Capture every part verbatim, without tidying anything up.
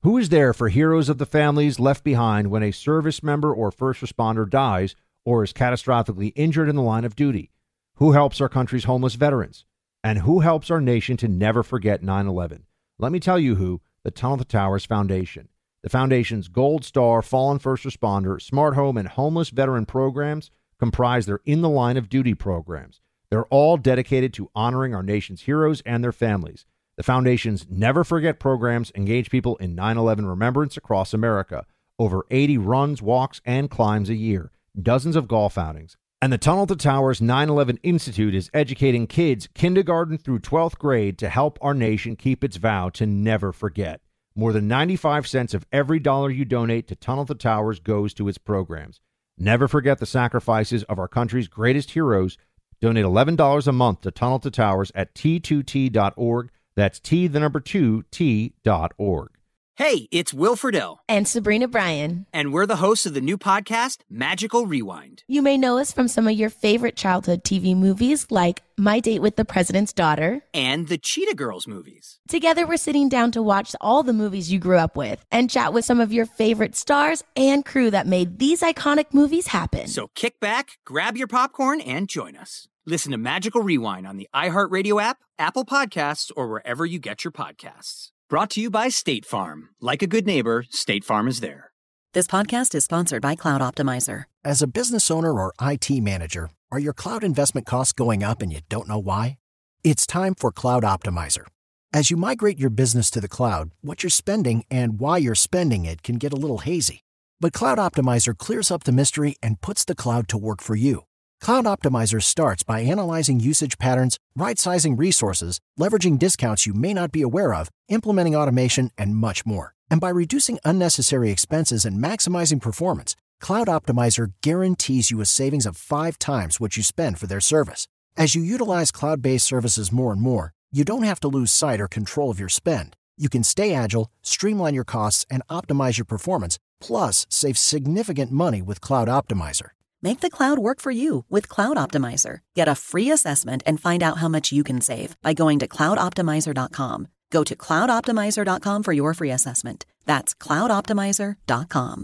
Who is there for heroes of the families left behind when a service member or first responder dies or is catastrophically injured in the line of duty? Who helps our country's homeless veterans? And who helps our nation to never forget nine eleven? Let me tell you who, the Tunnel to Towers Foundation. The Foundation's Gold Star Fallen First Responder, Smart Home, and Homeless Veteran programs comprise their In the Line of Duty programs. They're all dedicated to honoring our nation's heroes and their families. The Foundation's Never Forget programs engage people in nine eleven remembrance across America. Over eighty runs, walks, and climbs a year. Dozens of golf outings. And the Tunnel to Towers nine eleven Institute is educating kids kindergarten through twelfth grade to help our nation keep its vow to never forget. More than ninety-five cents of every dollar you donate to Tunnel to Towers goes to its programs. Never forget the sacrifices of our country's greatest heroes. Donate eleven dollars a month to Tunnel to Towers at T two T dot org. That's T, the number two, T dot org. Hey, it's Will Friedle. And Sabrina Bryan. And we're the hosts of the new podcast, Magical Rewind. You may know us from some of your favorite childhood T V movies like My Date with the President's Daughter. And the Cheetah Girls movies. Together, we're sitting down to watch all the movies you grew up with and chat with some of your favorite stars and crew that made these iconic movies happen. So kick back, grab your popcorn, and join us. Listen to Magical Rewind on the iHeartRadio app, Apple Podcasts, or wherever you get your podcasts. Brought to you by State Farm. Like a good neighbor, State Farm is there. This podcast is sponsored by Cloud Optimizer. As a business owner or I T manager, are your cloud investment costs going up and you don't know why? It's time for Cloud Optimizer. As you migrate your business to the cloud, what you're spending and why you're spending it can get a little hazy. But Cloud Optimizer clears up the mystery and puts the cloud to work for you. Cloud Optimizer starts by analyzing usage patterns, right-sizing resources, leveraging discounts you may not be aware of, implementing automation, and much more. And by reducing unnecessary expenses and maximizing performance, Cloud Optimizer guarantees you a savings of five times what you spend for their service. As you utilize cloud-based services more and more, you don't have to lose sight or control of your spend. You can stay agile, streamline your costs, and optimize your performance, plus save significant money with Cloud Optimizer. Make the cloud work for you with Cloud Optimizer. Get a free assessment and find out how much you can save by going to cloud optimizer dot com. Go to cloud optimizer dot com for your free assessment. That's cloud optimizer dot com.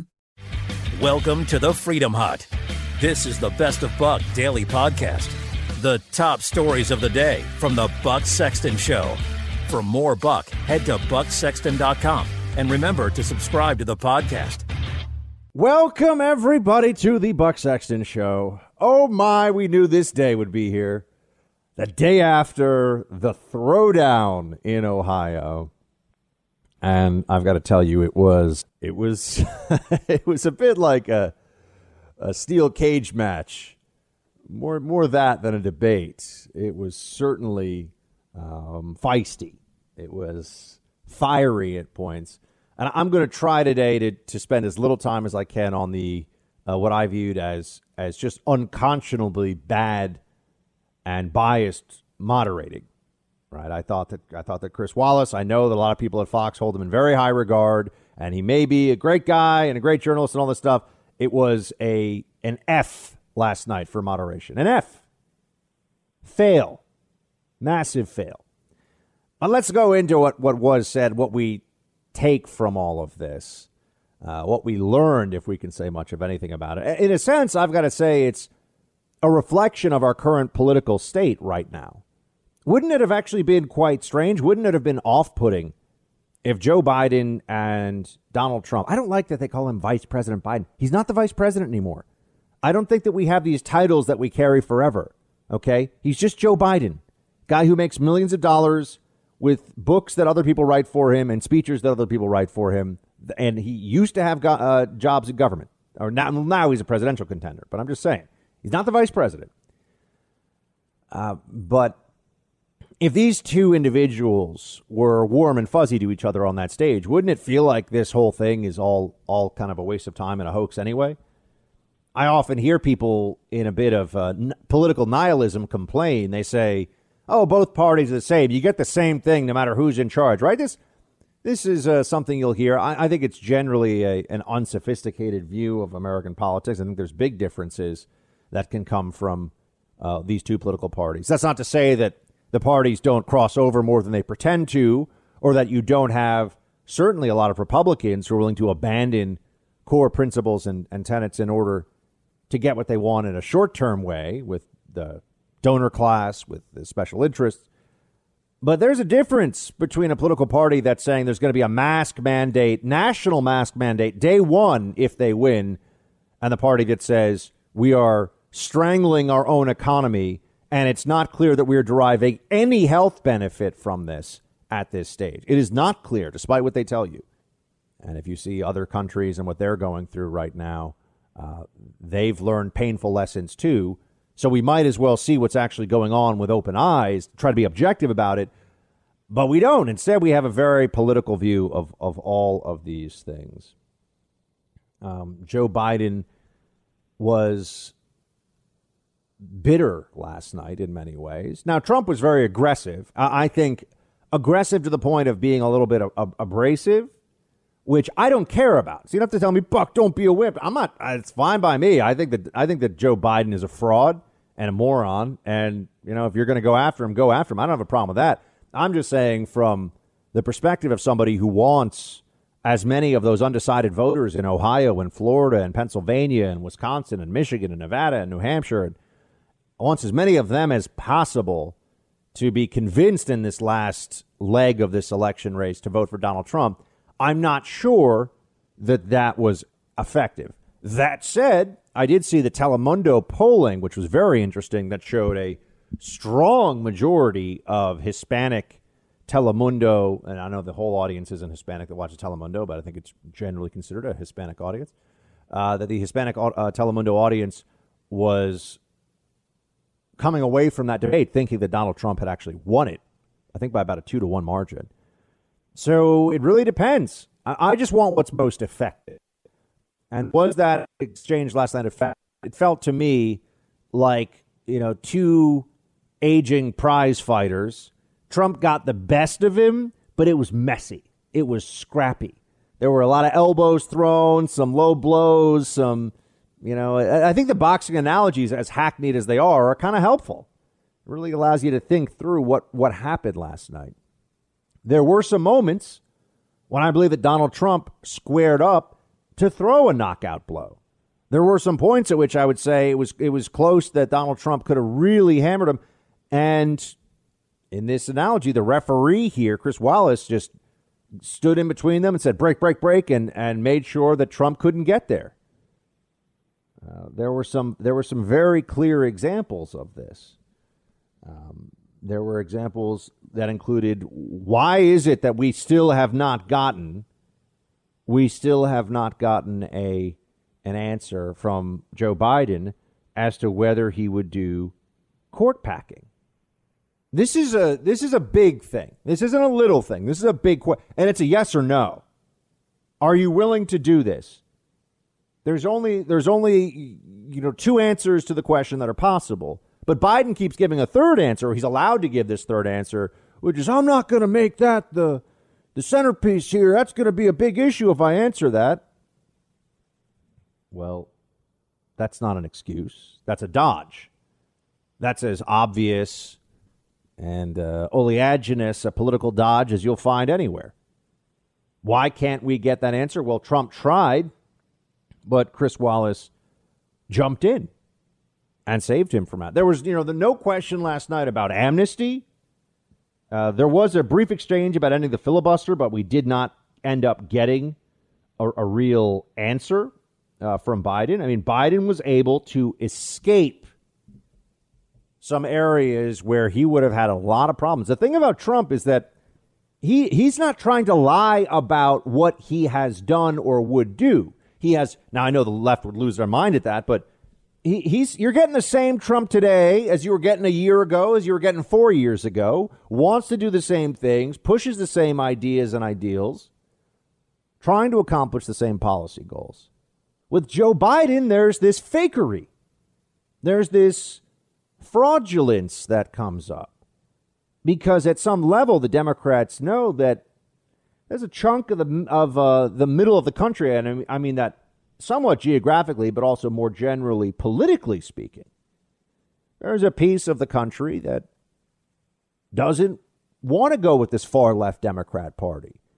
Welcome to the Freedom Hut. This is the Best of Buck daily podcast. The top stories of the day from the Buck Sexton Show. For more Buck, head to buck sexton dot com. And remember to subscribe to the podcast. Welcome, everybody, to the Buck Sexton Show. Oh, my, we knew this day would be here. The day after the throwdown in Ohio. And I've got to tell you, it was it was it was a bit like a a steel cage match. More more that than a debate. It was certainly um, feisty. It was fiery at points. And I'm going to try today to, to spend as little time as I can on the uh, what I viewed as as just unconscionably bad and biased moderating. Right? I thought that I thought that Chris Wallace. I know that a lot of people at Fox hold him in very high regard, and he may be a great guy and a great journalist and all this stuff. It was a an F last night for moderation. An F. Fail. Massive fail. But let's go into what, what was said, what we take from all of this, uh, what we learned, if we can say much of anything about it. In a sense, I've got to say it's a reflection of our current political state right now. Wouldn't it have actually been quite strange? Wouldn't it have been off-putting if Joe Biden and Donald Trump, I don't like that they call him Vice President Biden. He's not the vice president anymore. I don't think that we have these titles that we carry forever, okay? He's just Joe Biden, guy who makes millions of dollars with books that other people write for him and speeches that other people write for him. And he used to have go- uh, jobs in government. Or now, now he's a presidential contender. But I'm just saying, he's not the vice president. Uh, but if these two individuals were warm and fuzzy to each other on that stage, wouldn't it feel like this whole thing is all, all kind of a waste of time and a hoax anyway? I often hear people in a bit of uh, n- political nihilism complain. They say, oh, both parties are the same. You get the same thing no matter who's in charge, right? This this is uh, something you'll hear. I, I think it's generally a, an unsophisticated view of American politics. I think there's big differences that can come from uh, these two political parties. That's not to say that the parties don't cross over more than they pretend to, or that you don't have certainly a lot of Republicans who are willing to abandon core principles and, and tenets in order to get what they want in a short-term way with the donor class, with the special interests. But there's a difference between a political party that's saying there's going to be a mask mandate, national mask mandate, day one if they win, and the party that says we are strangling our own economy and it's not clear that we are deriving any health benefit from this at this stage. It is not clear, despite what they tell you. And if you see other countries and what they're going through right now, uh, they've learned painful lessons too. So we might as well see what's actually going on with open eyes, try to be objective about it. But we don't. Instead, we have a very political view of, of all of these things. Um, Joe Biden was bitter last night in many ways. Now, Trump was very aggressive. I, I think aggressive to the point of being a little bit ab- ab- abrasive, which I don't care about. So you don't have to tell me, Buck, don't be a whip. I'm not. It's fine by me. I think that I think that Joe Biden is a fraud and a moron. And, you know, if you're going to go after him, go after him. I don't have a problem with that. I'm just saying from the perspective of somebody who wants as many of those undecided voters in Ohio and Florida and Pennsylvania and Wisconsin and Michigan and Nevada and New Hampshire, and wants as many of them as possible to be convinced in this last leg of this election race to vote for Donald Trump. I'm not sure that that was effective. That said, I did see the Telemundo polling, which was very interesting, that showed a strong majority of Hispanic Telemundo, and I know the whole audience isn't Hispanic that watches Telemundo, but I think it's generally considered a Hispanic audience, uh, that the Hispanic uh, Telemundo audience was coming away from that debate thinking that Donald Trump had actually won it, I think by about a two to one margin. So it really depends. I, I just want what's most effective. And was that exchange last night effective? It felt to me like, you know, two aging prize fighters. Trump got the best of him, but it was messy. It was scrappy. There were a lot of elbows thrown, some low blows, some, you know, I, I think the boxing analogies, as hackneyed as they are, are kind of helpful. It really allows you to think through what, what happened last night. There were some moments when I believe that Donald Trump squared up to throw a knockout blow. There were some points at which I would say it was it was close that Donald Trump could have really hammered him. And in this analogy, the referee here, Chris Wallace, just stood in between them and said, break, break, break, and, and made sure that Trump couldn't get there. Uh, there were some there were some very clear examples of this. Um, there were examples that included, why is it that we still have not gotten, we still have not gotten a an answer from Joe Biden as to whether he would do court packing. This is a this is a big thing. This isn't a little thing. This is a big question, and it's a yes or no. Are you willing to do this? There's only there's only you know two answers to the question that are possible. But Biden keeps giving a third answer, or he's allowed to give this third answer, which is, I'm not going to make that the the centerpiece here. That's going to be a big issue if I answer that. Well, that's not an excuse. That's a dodge. That's as obvious and uh, oleaginous a political dodge as you'll find anywhere. Why can't we get that answer? Well, Trump tried, but Chris Wallace jumped in and saved him from that. There was, you know, the no question last night about amnesty. Uh, there was a brief exchange about ending the filibuster, but we did not end up getting a, a real answer uh, from Biden. I mean, Biden was able to escape some areas where he would have had a lot of problems. The thing about Trump is that he he's not trying to lie about what he has done or would do. He has, now I know the left would lose their mind at that, but He, he's you're getting the same Trump today as you were getting a year ago, as you were getting four years ago, wants to do the same things, pushes the same ideas and ideals, trying to accomplish the same policy goals. With Joe Biden, there's this fakery. There's this fraudulence that comes up. Because at some level, the Democrats know that there's a chunk of the of uh, the middle of the country, and I mean that somewhat geographically, but also more generally, politically speaking, there's a piece of the country that doesn't want to go with this far left Democrat Party.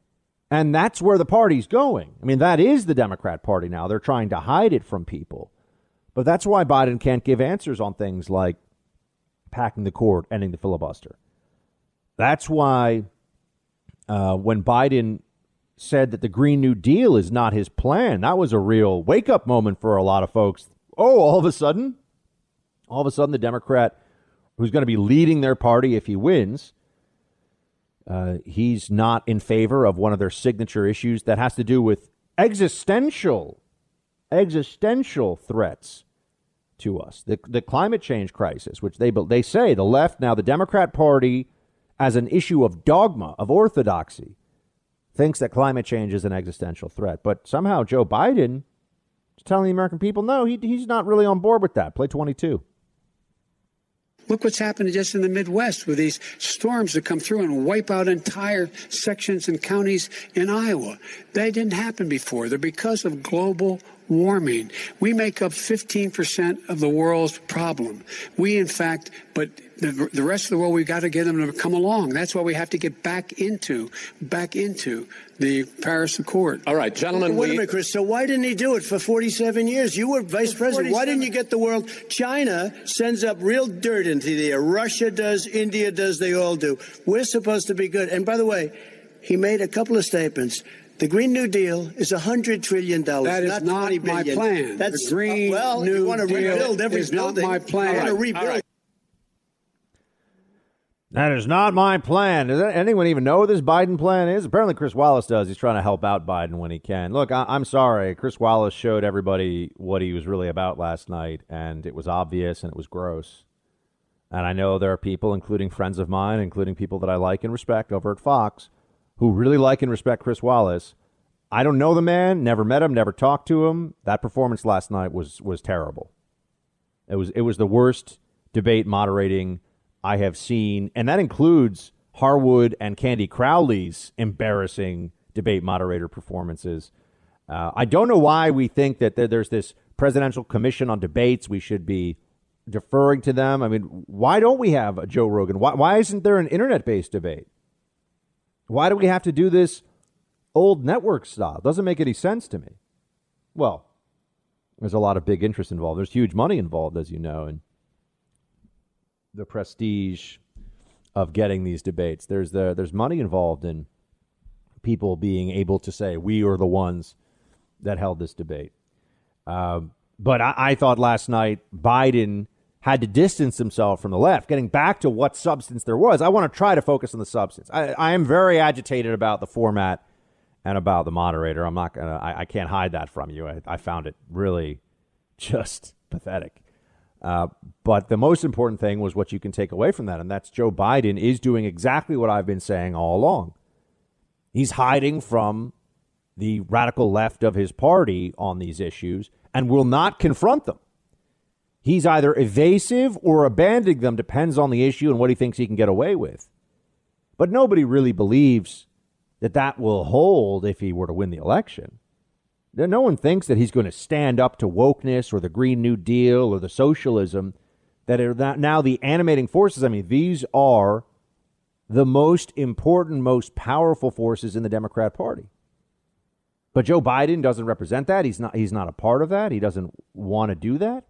And that's where the party's going. I mean, that is the Democrat Party now. They're trying to hide it from people. But that's why Biden can't give answers on things like packing the court, ending the filibuster. That's why uh, when Biden said that the Green New Deal is not his plan, that was a real wake-up moment for a lot of folks. Oh, all of a sudden, all of a sudden the Democrat who's going to be leading their party if he wins, uh, he's not in favor of one of their signature issues that has to do with existential, existential threats to us. The, the climate change crisis, which they they say, the left, now the Democrat Party, as an issue of dogma, of orthodoxy, thinks that climate change is an existential threat. But somehow Joe Biden is telling the American people, no, he, he's not really on board with that. Play twenty-two. Look what's happening just in the Midwest with these storms that come through and wipe out entire sections and counties in Iowa. That didn't happen before. They're because of global warming. We make up fifteen percent of the world's problem. We, in fact, but the, the rest of the world, we've got to get them to come along. That's why we have to get back into, back into the Paris Accord. All right, gentlemen. Wait we... a minute, Chris. So why didn't he do it for forty-seven years? You were vice president. Why didn't you get the world? China sends up real dirt into the air. Russia does. India does. They all do. We're supposed to be good. And by the way, he made a couple of statements. The Green New Deal is one hundred trillion dollars. That is not, not my plan. That's the Green uh, well, New you want to Deal rebuild every is building. Not my plan. I want to rebuild. All right. That is not my plan. Does anyone even know what this Biden plan is? Apparently Chris Wallace does. He's trying to help out Biden when he can. Look, I- I'm sorry. Chris Wallace showed everybody what he was really about last night, and it was obvious and it was gross. And I know there are people, including friends of mine, including people that I like and respect over at Fox, who really like and respect Chris Wallace. I don't know the man, never met him, never talked to him. That performance last night was was terrible. It was it was the worst debate moderating I have seen, and that includes Harwood and Candy Crowley's embarrassing debate moderator performances. Uh, I don't know why we think that there's this presidential commission on debates. We should be deferring to them. I mean, why don't we have a Joe Rogan? Why, why isn't there an internet-based debate? Why do we have to do this old network style? Doesn't make any sense to me. Well, there's a lot of big interest involved. There's huge money involved, as you know, and the prestige of getting these debates. There's the there's money involved in people being able to say, we are the ones that held this debate. Um, but I, I thought last night Biden had to distance himself from the left. Getting back to what substance there was, I want to try to focus on the substance. I, I am very agitated about the format and about the moderator. I'm not gonna. I, I can't hide that from you. I, I found it really just pathetic. Uh, but the most important thing was what you can take away from that, and that's Joe Biden is doing exactly what I've been saying all along. He's hiding from the radical left of his party on these issues and will not confront them. He's either evasive or abandoning them, depends on the issue and what he thinks he can get away with. But nobody really believes that that will hold if he were to win the election. No one thinks that he's going to stand up to wokeness or the Green New Deal or the socialism that are now the animating forces. I mean, these are the most important, most powerful forces in the Democrat Party. But Joe Biden doesn't represent that. He's not. He's not a part of that. He doesn't want to do that.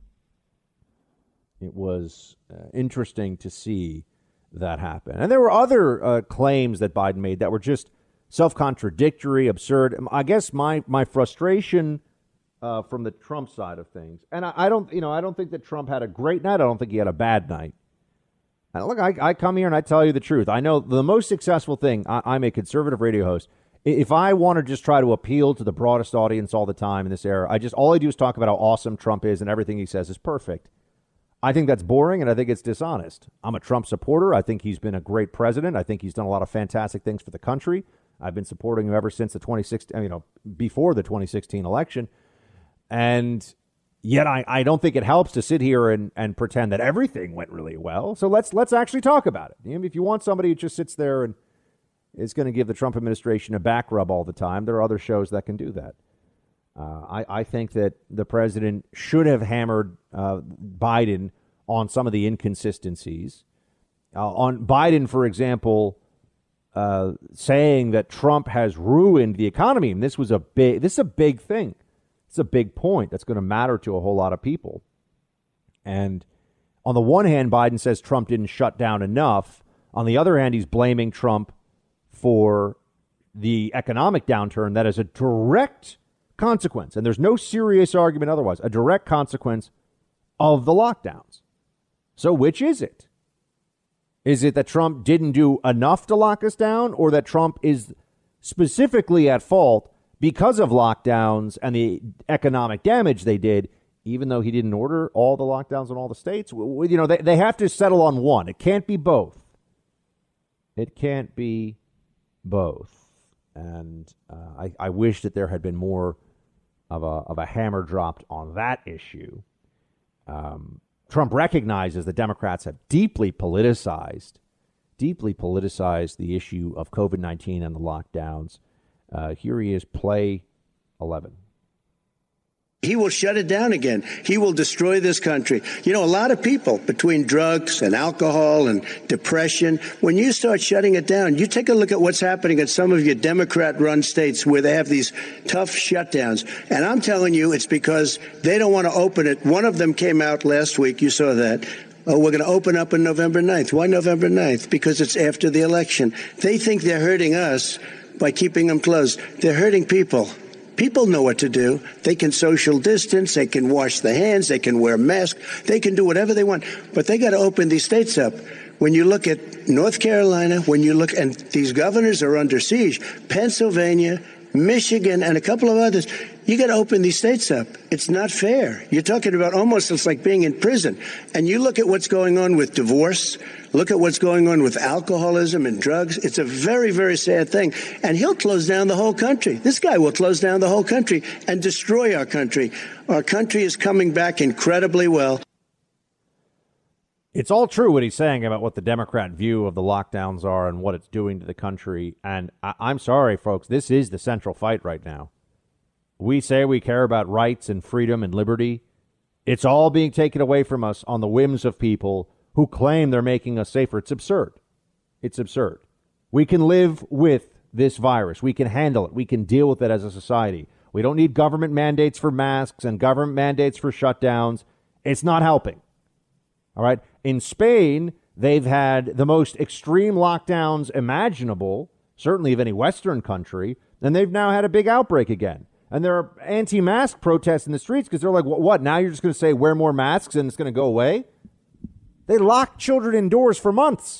It was uh, interesting to see that happen. And there were other uh, claims that Biden made that were just self-contradictory, absurd. I guess my my frustration uh, from the Trump side of things, and I, I don't, you know, I don't think that Trump had a great night. I don't think he had a bad night. And look, I, I come here and I tell you the truth. I know the most successful thing. I, I'm a conservative radio host. If I want to just try to appeal to the broadest audience all the time in this era, I just all I do is talk about how awesome Trump is and everything he says is perfect. I think that's boring and I think it's dishonest. I'm a Trump supporter. I think he's been a great president. I think he's done a lot of fantastic things for the country. I've been supporting him ever since the twenty sixteen, you know, before the twenty sixteen election. And yet I, I don't think it helps to sit here and, and pretend that everything went really well. So let's let's actually talk about it. If you want somebody who just sits there and is going to give the Trump administration a back rub all the time, there are other shows that can do that. Uh, I, I think that the president should have hammered uh, Biden on some of the inconsistencies. Uh, on Biden, for example, uh, saying that Trump has ruined the economy. And this was a big, this is a big thing. It's a big point that's going to matter to a whole lot of people. And on the one hand, Biden says Trump didn't shut down enough. On the other hand, he's blaming Trump for the economic downturn that is a direct consequence. And there's no serious argument otherwise, a direct consequence of the lockdowns. So which is it? Is it that Trump didn't do enough to lock us down, or that Trump is specifically at fault because of lockdowns and the economic damage they did, even though he didn't order all the lockdowns in all the states? You know, they, they have to settle on one. It can't be both. It can't be both. And uh, I, I wish that there had been more of a, of a hammer dropped on that issue. Um, Trump recognizes the Democrats have deeply politicized, deeply politicized the issue of COVID nineteen and the lockdowns. Uh, here he is, play eleven. He will shut it down again. He will destroy this country. You know, a lot of people, between drugs and alcohol and depression, when you start shutting it down, you take a look at what's happening in some of your Democrat-run states where they have these tough shutdowns. And I'm telling you, it's because they don't want to open it. One of them came out last week. You saw that. Oh, we're going to open up on November ninth. Why November ninth? Because it's after the election. They think they're hurting us by keeping them closed. They're hurting people. People know what to do. They can social distance. They can wash their hands. They can wear masks. They can do whatever they want. But they got to open these states up. When you look at North Carolina, when you look, and these governors are under siege, Pennsylvania, Michigan, and a couple of others, you got to open these states up. It's not fair. You're talking about almost, it's like being in prison. And you look at what's going on with divorce. Look at what's going on with alcoholism and drugs. It's a very, very sad thing. And he'll close down the whole country. This guy will close down the whole country and destroy our country. Our country is coming back incredibly well. It's all true what he's saying about what the Democrat view of the lockdowns are and what it's doing to the country. And I- I'm sorry, folks, this is the central fight right now. We say we care about rights and freedom and liberty. It's all being taken away from us on the whims of people who claim they're making us safer. It's absurd. It's absurd. We can live with this virus. We can handle it. We can deal with it as a society. We don't need government mandates for masks and government mandates for shutdowns. It's not helping. All right. In Spain, they've had the most extreme lockdowns imaginable, certainly of any Western country, and they've now had a big outbreak again. And there are anti-mask protests in the streets because they're like, what, what? Now you're just going to say wear more masks and it's going to go away? They locked children indoors for months.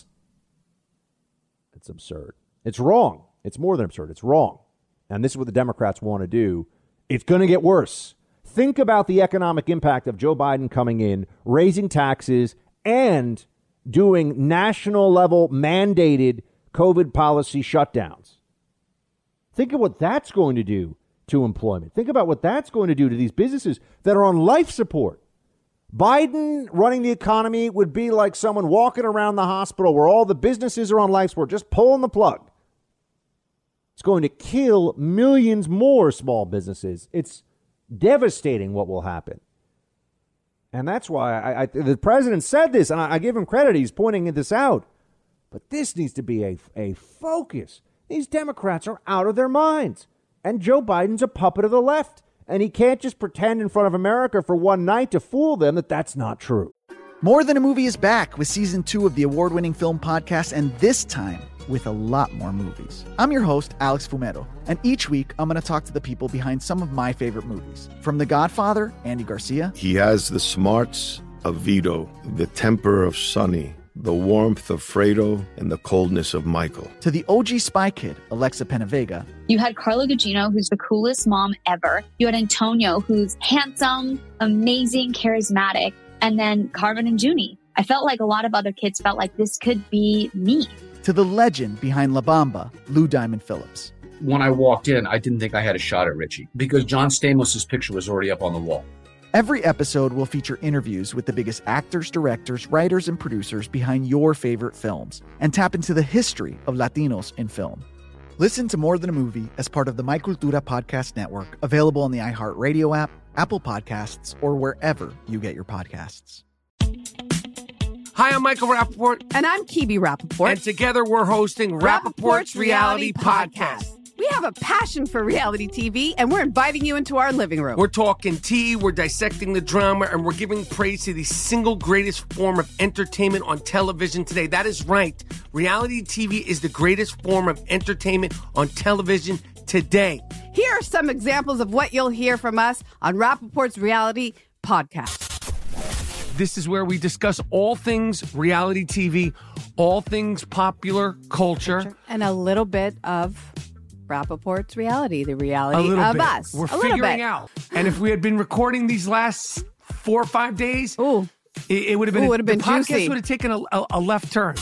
It's absurd. It's wrong. It's more than absurd. It's wrong. And this is what the Democrats want to do. It's going to get worse. Think about the economic impact of Joe Biden coming in, raising taxes, and doing national level mandated COVID policy shutdowns. Think of what that's going to do to employment. Think about what that's going to do to these businesses that are on life support. Biden running the economy would be like someone walking around the hospital where all the businesses are on life support, just pulling the plug. It's going to kill millions more small businesses. It's devastating what will happen. And that's why I, I, the president said this, and I, I give him credit. He's pointing this out. But this needs to be a, a focus. These Democrats are out of their minds. And Joe Biden's a puppet of the left. And he can't just pretend in front of America for one night to fool them that that's not true. More Than a Movie is back with season two of the award-winning film podcast, and this time with a lot more movies. I'm your host, Alex Fumero, and each week I'm going to talk to the people behind some of my favorite movies. From The Godfather, Andy Garcia. He has the smarts of Vito, the temper of Sonny, the warmth of Fredo, and the coldness of Michael. To the O G Spy Kid, Alexa Penavega. You had Carla Gugino, who's the coolest mom ever. You had Antonio, who's handsome, amazing, charismatic. And then Carmen and Junie. I felt like a lot of other kids felt like this could be me. To the legend behind La Bamba, Lou Diamond Phillips. When I walked in, I didn't think I had a shot at Richie because John Stamos' picture was already up on the wall. Every episode will feature interviews with the biggest actors, directors, writers, and producers behind your favorite films and tap into the history of Latinos in film. Listen to More Than a Movie as part of the My Cultura Podcast Network, available on the iHeartRadio app, Apple Podcasts, or wherever you get your podcasts. Hi, I'm Michael Rappaport. And I'm Kibi Rappaport. And together we're hosting Rappaport's, Rappaport's Reality, Reality Podcast. Podcast. We have a passion for reality T V, and we're inviting you into our living room. We're talking tea, we're dissecting the drama, and we're giving praise to the single greatest form of entertainment on television today. That is right. Reality T V is the greatest form of entertainment on television today. Here are some examples of what you'll hear from us on Rappaport's Reality Podcast. This is where we discuss all things reality T V, all things popular culture. And a little bit of Rappaport's reality, the reality of bit. us. We're a figuring out. And if we had been recording these last four or five days, Ooh. it, it would have been, Ooh, would have been the podcast juicy. would have taken a, a, a left turn.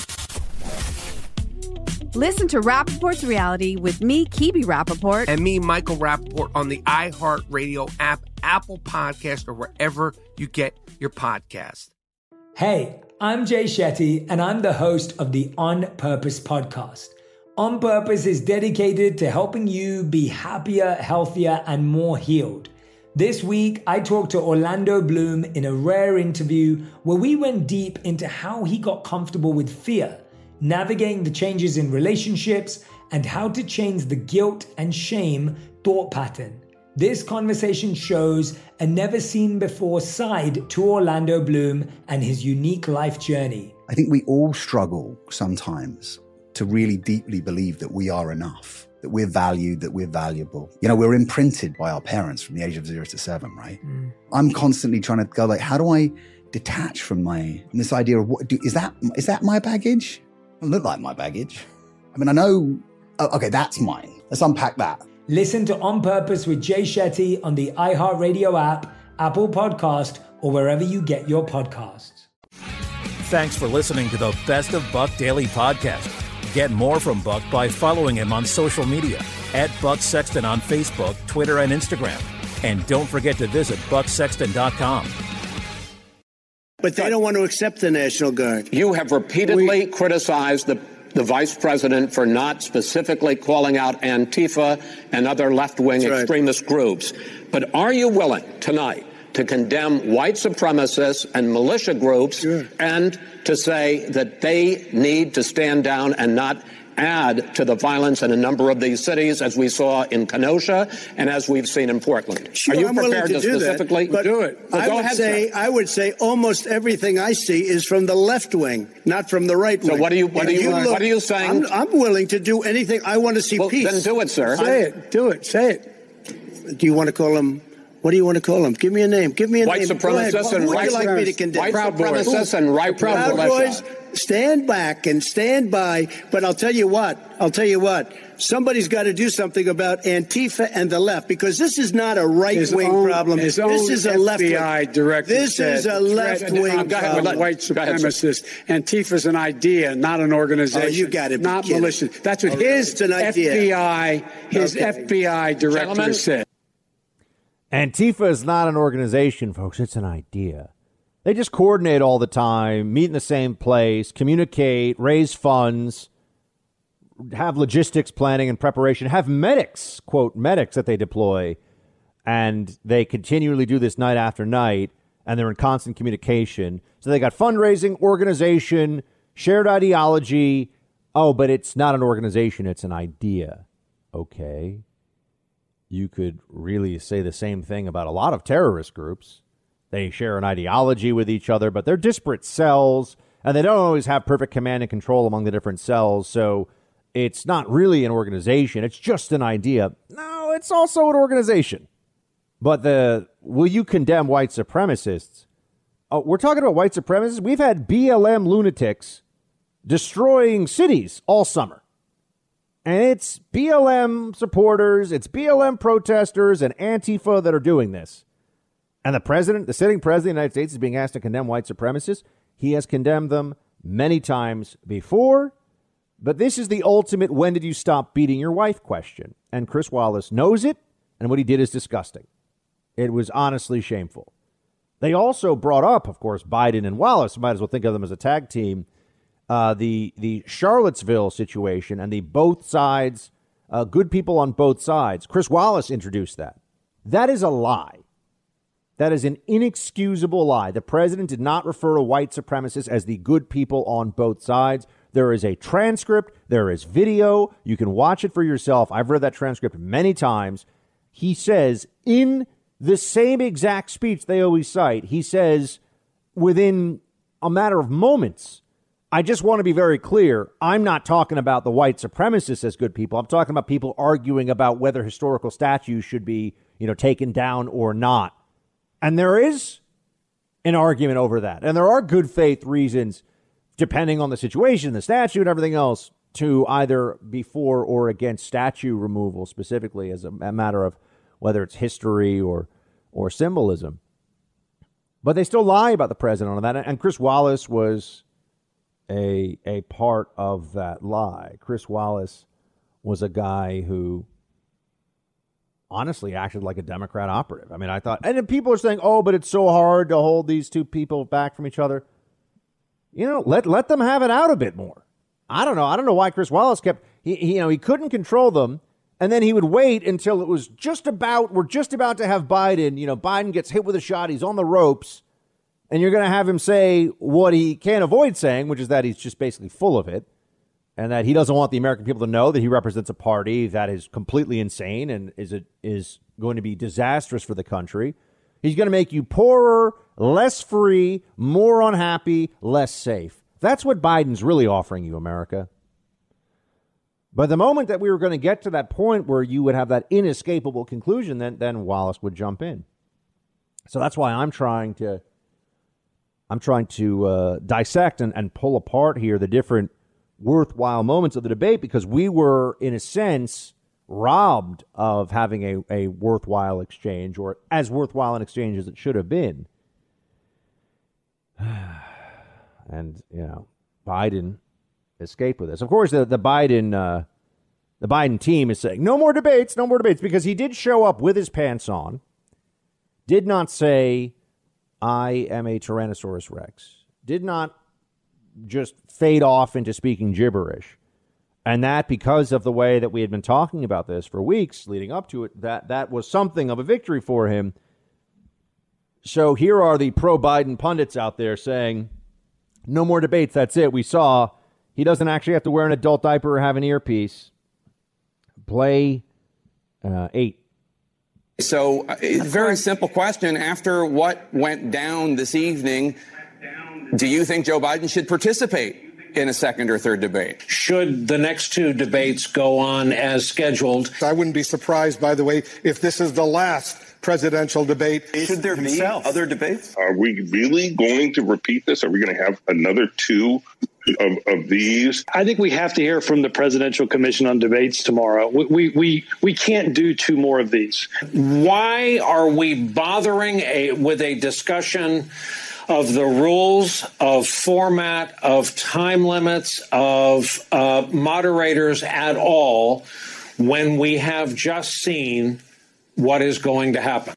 Listen to Rappaport's Reality with me, Kibi Rappaport. And me, Michael Rappaport, on the iHeartRadio app, Apple Podcast, or wherever you get your podcast. Hey, I'm Jay Shetty, and I'm the host of the On Purpose podcast. On Purpose is dedicated to helping you be happier, healthier, and more healed. This week, I talked to Orlando Bloom in a rare interview where we went deep into how he got comfortable with fear, navigating the changes in relationships, and how to change the guilt and shame thought pattern. This conversation shows a never-seen-before side to Orlando Bloom and his unique life journey. I think we all struggle sometimes to really deeply believe that we are enough, that we're valued, that we're valuable. You know, we're imprinted by our parents from the age of zero to seven, right? Mm. I'm constantly trying to go like, how do I detach from my, from this idea of what, do, is that, is that my baggage? It doesn't look like my baggage. I mean, I know, oh, okay, that's mine. Let's unpack that. Listen to On Purpose with Jay Shetty on the iHeartRadio app, Apple Podcast, or wherever you get your podcasts. Thanks for listening to the Best of Buck Daily Podcast. Get more from Buck by following him on social media at Buck Sexton on Facebook, Twitter, and Instagram. And don't forget to visit buck sexton dot com. But they don't want to accept the National Guard. You have repeatedly we- criticized the the vice president for not specifically calling out Antifa and other left-wing That's extremist right. groups. But are you willing tonight to condemn white supremacists and militia groups sure. and to say that they need to stand down and not add to the violence in a number of these cities, as we saw in Kenosha and as we've seen in Portland? Sure, Are you I'm prepared to, to do specifically that, but do it? Well, I go would ahead, say sir. I would say almost everything I see is from the left wing, not from the right wing. So what are you what are you, you look, what are you saying? I'm, I'm willing to do anything. I want to see well, peace. Then do it, sir. Say it. Do it. Say it. Do you want to call them? What do you want to call them? Give me a name. Give me a white name. Supremacists and Who right, would you like me to condemn? White supremacists and right Proud Boys. Stand back and stand by. But I'll tell you what. I'll tell you what. Somebody's got to do something about Antifa and the left, because this is not a right-wing problem. This is a left-wing. F B I director This said, is a left-wing problem. White supremacists. Antifa's an idea, not an organization. Oh, you got it. Not militia. That's what oh, his an F B I, his okay. F B I director Gentlemen. said. Antifa is not an organization, folks. It's an idea. They just coordinate all the time, meet in the same place, communicate, raise funds, have logistics planning and preparation, have medics, quote, medics that they deploy. And they continually do this night after night, and they're in constant communication. So they got fundraising, organization, shared ideology. Oh, but it's not an organization. It's an idea. Okay. You could really say the same thing about a lot of terrorist groups. They share an ideology with each other, but they're disparate cells, and they don't always have perfect command and control among the different cells. So it's not really an organization. It's just an idea. No, it's also an organization. But the will you condemn white supremacists? Oh, we're talking about white supremacists. We've had B L M lunatics destroying cities all summer. And it's B L M supporters, it's B L M protesters and Antifa that are doing this. And the president, the sitting president of the United States, is being asked to condemn white supremacists. He has condemned them many times before. But this is the ultimate when did you stop beating your wife question. And Chris Wallace knows it, and what he did is disgusting. It was honestly shameful. They also brought up, of course, Biden and Wallace. Might as well think of them as a tag team. Uh, the the Charlottesville situation and the both sides, uh, good people on both sides. Chris Wallace introduced that. That is a lie. That is an inexcusable lie. The president did not refer to white supremacists as the good people on both sides. There is a transcript. There is video. You can watch it for yourself. I've read that transcript many times. He says in the same exact speech they always cite, he says within a matter of moments, I just want to be very clear. I'm not talking about the white supremacists as good people. I'm talking about people arguing about whether historical statues should be, you know, taken down or not. And there is an argument over that. And there are good faith reasons, depending on the situation, the statute, and everything else, to either be for or against statue removal, specifically as a, a matter of whether it's history or or symbolism. But they still lie about the president on that. And Chris Wallace was a a part of that lie. Chris Wallace was a guy who honestly acted like a Democrat operative. I mean, I thought, and then people are saying, oh, but it's so hard to hold these two people back from each other. You know, let let them have it out a bit more. I don't know. I don't know why Chris Wallace kept, he, he, you know, he couldn't control them. And then he would wait until it was just about, we're just about to have Biden, you know, Biden gets hit with a shot. He's on the ropes. And you're going to have him say what he can't avoid saying, which is that he's just basically full of it. And that he doesn't want the American people to know that he represents a party that is completely insane and is a, is going to be disastrous for the country. He's going to make you poorer, less free, more unhappy, less safe. That's what Biden's really offering you, America. But the moment that we were going to get to that point where you would have that inescapable conclusion, then then Wallace would jump in. So that's why I'm trying to I'm trying to uh, dissect and, and pull apart here the different worthwhile moments of the debate, because we were, in a sense, robbed of having a, a worthwhile exchange, or as worthwhile an exchange as it should have been. And, you know, Biden escaped with this. Of course, the, the Biden uh, the Biden team is saying, no more debates, no more debates, because he did show up with his pants on, did not say, I am a Tyrannosaurus Rex, did not just fade off into speaking gibberish. And that, because of the way that we had been talking about this for weeks leading up to it, that that was something of a victory for him. So here are the pro-Biden pundits out there saying, no more debates, that's it. We saw he doesn't actually have to wear an adult diaper or have an earpiece. Play uh, eight. So, uh, very simple question. After what went down this evening, do you think Joe Biden should participate in a second or third debate? Should the next two debates go on as scheduled? I wouldn't be surprised, by the way, if this is the last presidential debate. Should there be other debates? Are we really going to repeat this? Are we going to have another two of, of these? I think we have to hear from the Presidential Commission on Debates tomorrow. We, we, we, we can't do two more of these. Why are we bothering a, with a discussion of the rules, of format, of time limits, of uh, moderators at all, when we have just seen what is going to happen?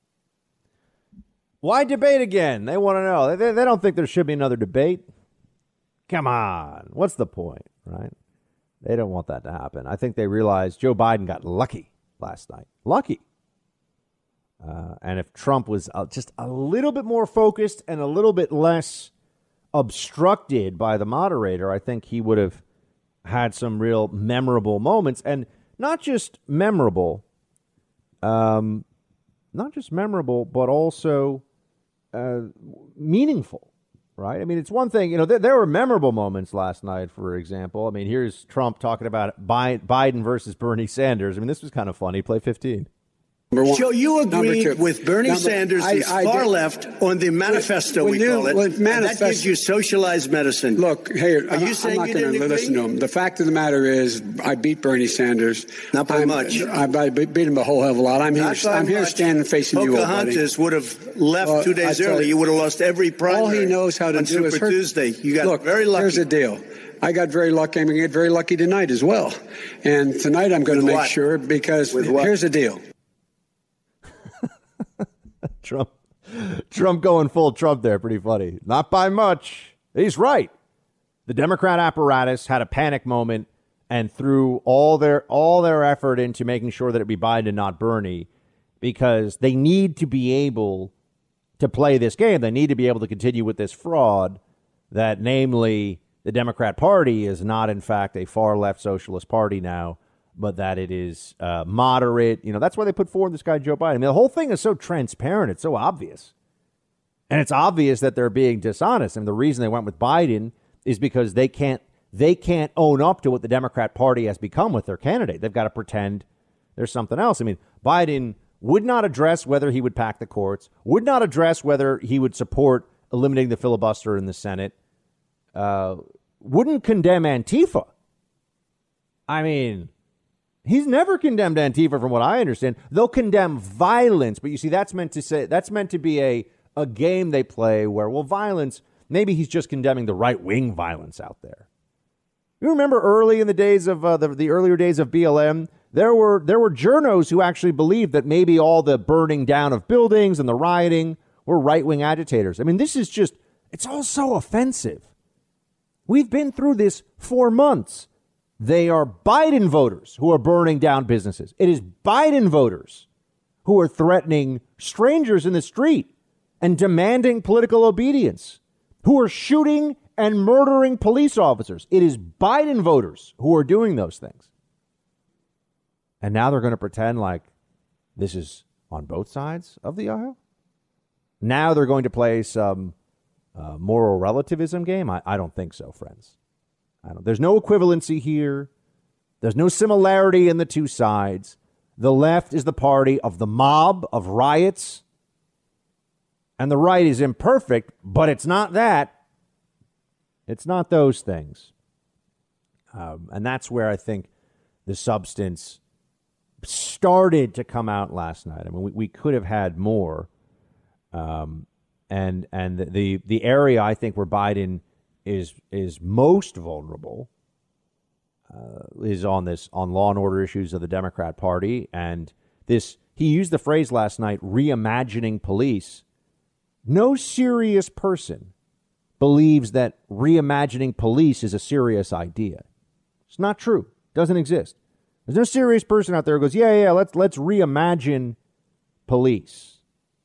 Why debate again? They want to know. They, they don't think there should be another debate. Come on. What's the point, right? They don't want that to happen. I think they realize Joe Biden got lucky last night. Lucky. Uh, and if Trump was uh, just a little bit more focused and a little bit less obstructed by the moderator, I think he would have had some real memorable moments. And not just memorable, um, not just memorable, but also uh, meaningful, right? I mean, it's one thing, you know, th- there were memorable moments last night, for example. I mean, here's Trump talking about Bi- Biden versus Bernie Sanders. I mean, this was kind of funny. Play fifteen. Joe, you agree with Bernie Number, Sanders, who's I, I far did. left, on the manifesto, when, when we you, call it. Manifest, and that gives you socialized medicine. Look, hey, are you I'm, saying I'm not going to listen to him. The fact of the matter is, I beat Bernie Sanders. Not by I'm, much. I, I beat him a whole hell of a lot. I'm not here. I'm here much. standing facing you, old buddy. Pocahontas would have left well, two days early. You, you would have lost every primary. All he knows how to on do Super is hurt. Tuesday. You got Look, very lucky. Here's the deal. I got very lucky. I'm going to get very lucky tonight as well. And tonight I'm going to make what? sure, because here's the deal. Trump, Trump going full Trump there. Pretty funny. Not by much. He's right. The Democrat apparatus had a panic moment and threw all their all their effort into making sure that it be Biden and not Bernie, because they need to be able to play this game. They need to be able to continue with this fraud that, namely, the Democrat Party is not, in fact, a far-left socialist party now, but that it is uh, moderate. You know, that's why they put forward this guy, Joe Biden. I mean, the whole thing is so transparent. It's so obvious. And it's obvious that they're being dishonest. And the reason they went with Biden is because they can't they can't own up to what the Democrat Party has become with their candidate. They've got to pretend there's something else. I mean, Biden would not address whether he would pack the courts, would not address whether he would support eliminating the filibuster in the Senate, uh, wouldn't condemn Antifa. I mean, he's never condemned Antifa from what I understand. They'll condemn violence. But you see, that's meant to say that's meant to be a, a game they play where, well, violence, maybe he's just condemning the right wing violence out there. You remember early in the days of uh, the, the earlier days of B L M, there were there were journos who actually believed that maybe all the burning down of buildings and the rioting were right wing agitators. I mean, this is just it's all so offensive. We've been through this for months. They are Biden voters who are burning down businesses. It is Biden voters who are threatening strangers in the street and demanding political obedience, who are shooting and murdering police officers. It is Biden voters who are doing those things. And now they're going to pretend like this is on both sides of the aisle. Now they're going to play some uh, moral relativism game. I, I don't think so, friends. I don't. There's no equivalency here. There's no similarity in the two sides. The left is the party of the mob, of riots. And the right is imperfect, but it's not that. It's not those things. Um, and that's where I think the substance started to come out last night. I mean, we, we could have had more. Um, and and the the area I think where Biden is is most vulnerable uh, is on this on law and order issues of the Democrat Party. And this he used the phrase last night, reimagining police. No serious person believes that reimagining police is a serious idea. It's not true. It doesn't exist. There's no serious person out there who goes, yeah, yeah, let's let's reimagine police.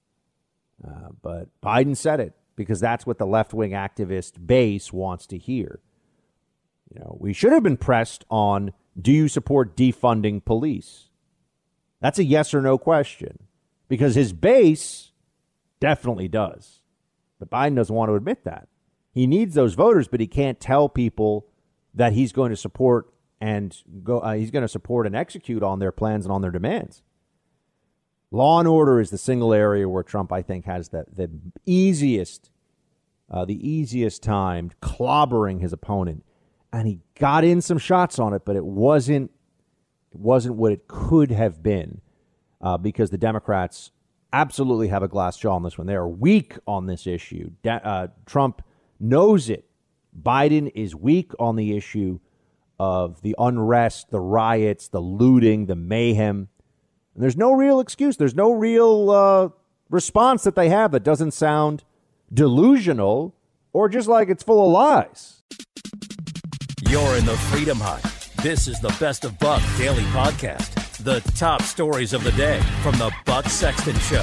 Uh, but Biden said it because that's what the left-wing activist base wants to hear. You know, we should have been pressed on, do you support defunding police? That's a yes or no question because his base definitely does. But Biden doesn't want to admit that. He needs those voters, but he can't tell people that he's going to support and go. Uh, he's going to support and execute on their plans and on their demands. Law and order is the single area where Trump, I think, has the, the easiest, uh, the easiest time clobbering his opponent, and he got in some shots on it, but it wasn't, it wasn't what it could have been, uh, because the Democrats absolutely have a glass jaw on this one. They are weak on this issue. Da- uh, Trump knows it. Biden is weak on the issue of the unrest, the riots, the looting, the mayhem. And there's no real excuse. There's no real uh, response that they have that doesn't sound delusional or just like it's full of lies. You're in the Freedom Hut. This is the Best of Buck Daily Podcast. The top stories of the day from the Buck Sexton Show.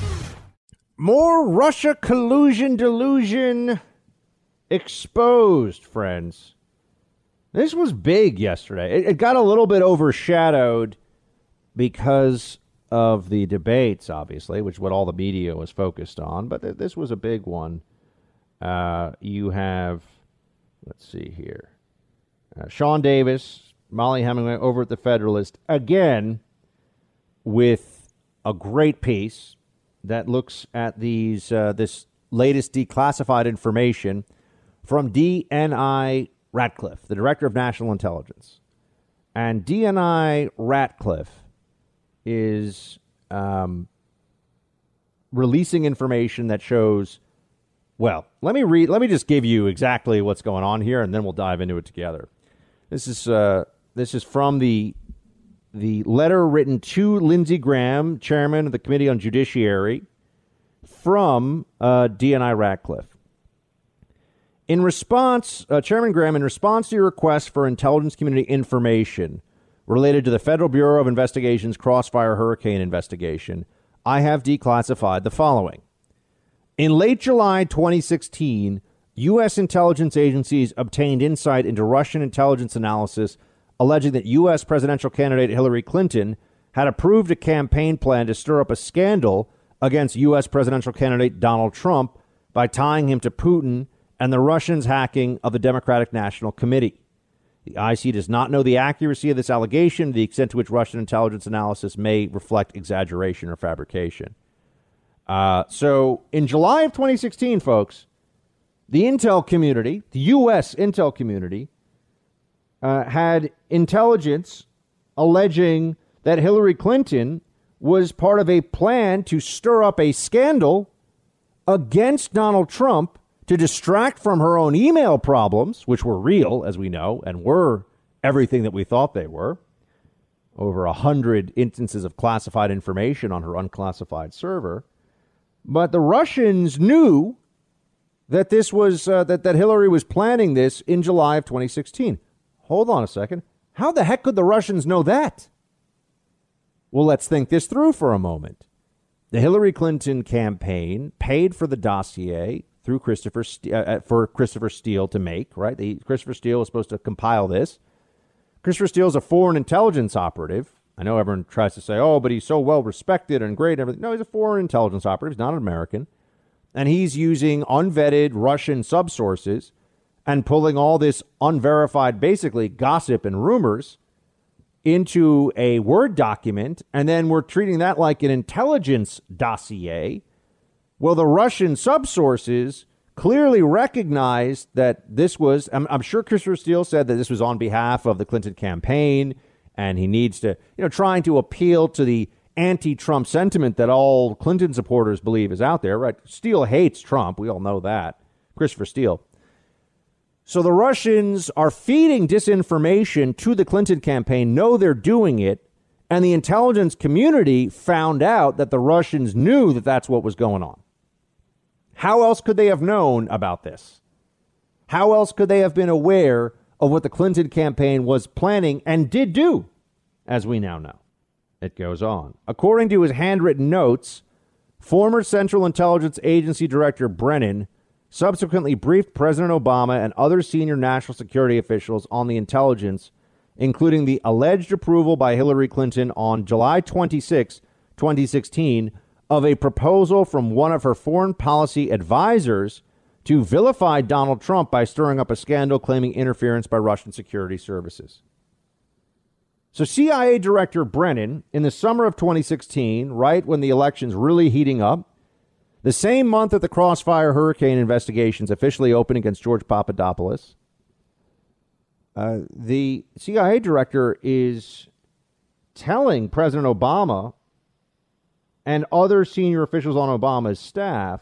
More Russia collusion delusion exposed, friends. This was big yesterday. It, it got a little bit overshadowed because of the debates, obviously, which is what all the media was focused on. But th- this was a big one. Uh, you have, let's see here, uh, Sean Davis, Molly Hemingway over at The Federalist, again, with a great piece that looks at these uh, this latest declassified information from D N I Ratcliffe, the Director of National Intelligence. And D N I Ratcliffe is um, releasing information that shows, well, let me read, let me just give you exactly what's going on here, and then we'll dive into it together. This is uh, this is from the the letter written to Lindsey Graham, chairman of the Committee on Judiciary, from uh, D N I Ratcliffe. In response, uh, Chairman Graham, in response to your request for intelligence community information related to the Federal Bureau of Investigation's Crossfire Hurricane investigation, I have declassified the following. In late July twenty sixteen, U S intelligence agencies obtained insight into Russian intelligence analysis alleging that U S presidential candidate Hillary Clinton had approved a campaign plan to stir up a scandal against U S presidential candidate Donald Trump by tying him to Putin and the Russians' hacking of the Democratic National Committee. The I C does not know the accuracy of this allegation, the extent to which Russian intelligence analysis may reflect exaggeration or fabrication. Uh, so in July of twenty sixteen, folks, the intel community, the U S intel community, uh, had intelligence alleging that Hillary Clinton was part of a plan to stir up a scandal against Donald Trump to distract from her own email problems, which were real, as we know, and were everything that we thought they were. Over a hundred instances of classified information on her unclassified server. But the Russians knew that this was uh, that, that Hillary was planning this in July of twenty sixteen. Hold on a second. How the heck could the Russians know that? Well, let's think this through for a moment. The Hillary Clinton campaign paid for the dossier through Christopher St- uh, for Christopher Steele to make, right? The, Christopher Steele was supposed to compile this. Christopher Steele is a foreign intelligence operative. I know everyone tries to say, oh, but he's so well respected and great and everything. No, he's a foreign intelligence operative. He's not an American. And he's using unvetted Russian subsources and pulling all this unverified, basically, gossip and rumors into a Word document, and then we're treating that like an intelligence dossier. Well, the Russian subsources clearly recognized that this was, I'm, I'm sure Christopher Steele said that this was on behalf of the Clinton campaign, and he needs to, you know, trying to appeal to the anti-Trump sentiment that all Clinton supporters believe is out there, right? Steele hates Trump. We all know that. Christopher Steele. So the Russians are feeding disinformation to the Clinton campaign, know they're doing it, and the intelligence community found out that the Russians knew that that's what was going on. How else could they have known about this? How else could they have been aware of what the Clinton campaign was planning and did do, as we now know? It goes on. According to his handwritten notes, former Central Intelligence Agency Director Brennan subsequently briefed President Obama and other senior national security officials on the intelligence, including the alleged approval by Hillary Clinton on July twenty-sixth, twenty sixteen, of a proposal from one of her foreign policy advisors to vilify Donald Trump by stirring up a scandal claiming interference by Russian security services. So C I A Director Brennan, in the summer of twenty sixteen, right when the election's really heating up, the same month that the Crossfire Hurricane investigations officially opened against George Papadopoulos, uh, the C I A director is telling President Obama and other senior officials on Obama's staff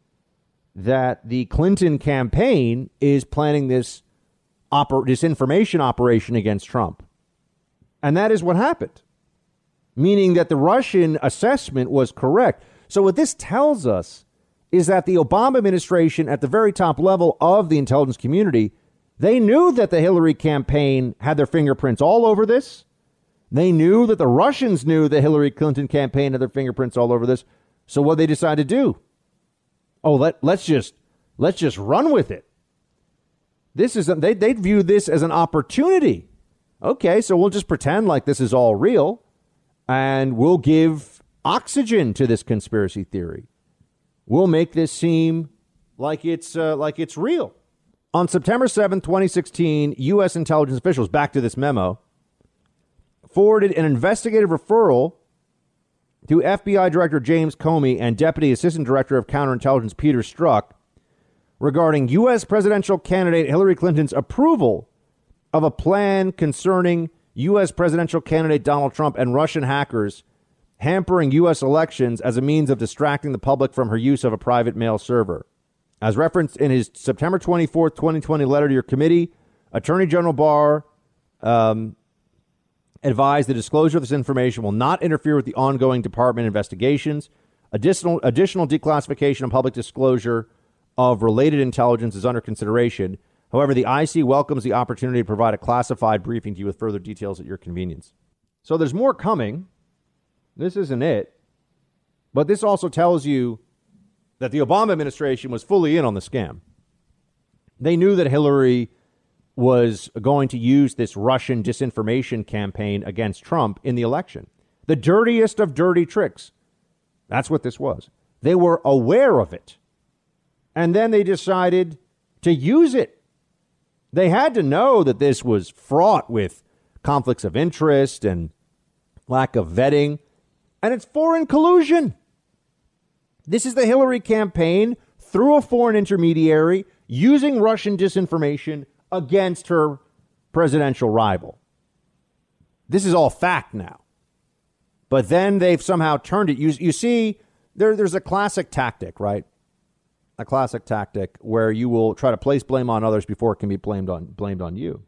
that the Clinton campaign is planning this oper- disinformation operation against Trump. And that is what happened, meaning that the Russian assessment was correct. So what this tells us is that the Obama administration at the very top level of the intelligence community, they knew that the Hillary campaign had their fingerprints all over this. They knew that the Russians knew the Hillary Clinton campaign had their fingerprints all over this. So what they decided to do? Oh, let, let's just let's just run with it. This is they they view this as an opportunity. OK, so we'll just pretend like this is all real and we'll give oxygen to this conspiracy theory. We'll make this seem like it's uh, like it's real. On September seventh, twenty sixteen, U S intelligence officials, back to this memo, forwarded an investigative referral to F B I Director James Comey and Deputy Assistant Director of Counterintelligence Peter Strzok regarding U S presidential candidate Hillary Clinton's approval of a plan concerning U S presidential candidate Donald Trump and Russian hackers hampering U S elections as a means of distracting the public from her use of a private mail server. As referenced in his September twenty-fourth, twenty twenty letter to your committee, Attorney General Barr um, advised the disclosure of this information will not interfere with the ongoing department investigations. Additional additional declassification and public disclosure of related intelligence is under consideration. However, the I C welcomes the opportunity to provide a classified briefing to you with further details at your convenience. So there's more coming. This isn't it. But this also tells you that the Obama administration was fully in on the scam. They knew that Hillary was going to use this Russian disinformation campaign against Trump in the election. The dirtiest of dirty tricks. That's what this was. They were aware of it. And then they decided to use it. They had to know that this was fraught with conflicts of interest and lack of vetting. And it's foreign collusion. This is the Hillary campaign through a foreign intermediary using Russian disinformation against her presidential rival. This is all fact now. But then they've somehow turned it. You, you see, there, there's a classic tactic, right? A classic tactic where you will try to place blame on others before it can be blamed on blamed on you.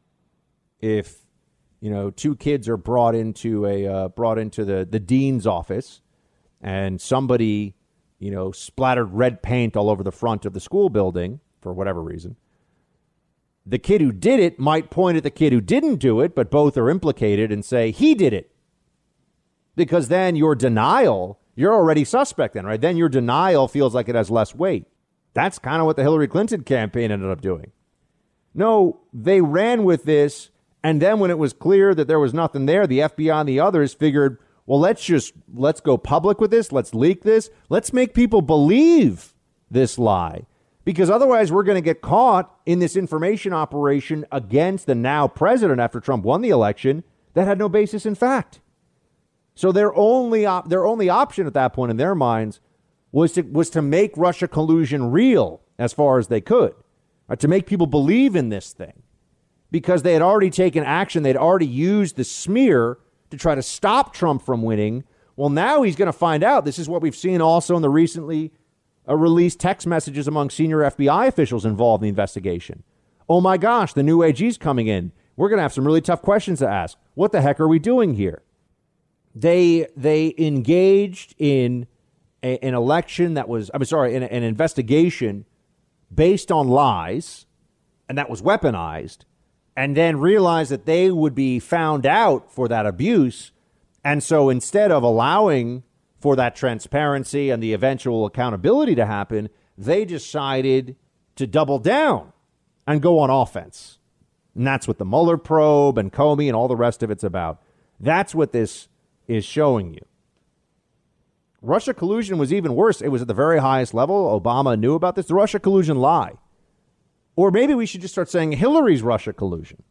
If, you know, two kids are brought into a uh, brought into the, the dean's office and somebody, you know, splattered red paint all over the front of the school building for whatever reason, the kid who did it might point at the kid who didn't do it, but both are implicated and say he did it. Because then your denial, you're already suspect then, right? Then your denial feels like it has less weight. That's kind of what the Hillary Clinton campaign ended up doing. No, they ran with this. And then when it was clear that there was nothing there, the F B I and the others figured, well, let's just let's go public with this. Let's leak this. Let's make people believe this lie, because otherwise we're going to get caught in this information operation against the now president after Trump won the election that had no basis in fact. So their only op- their only option at that point in their minds was to was to make Russia collusion real as far as they could, right? To make people believe in this thing, because they had already taken action. They'd already used the smear to try to stop Trump from winning. Well, now he's going to find out. This is what we've seen also in the recently uh, released text messages among senior F B I officials involved in the investigation. Oh, my gosh, the new A G's coming in. We're going to have some really tough questions to ask. What the heck are we doing here? They they engaged in a, an election that was, I'm sorry, in a, an investigation based on lies, and that was weaponized, and then realized that they would be found out for that abuse. And so instead of allowing for that transparency and the eventual accountability to happen, they decided to double down and go on offense. And that's what the Mueller probe and Comey and all the rest of it's about. That's what this is showing you. Russia collusion was even worse. It was at the very highest level. Obama knew about this. The Russia collusion lie. Or maybe we should just start saying Hillary's Russia collusion.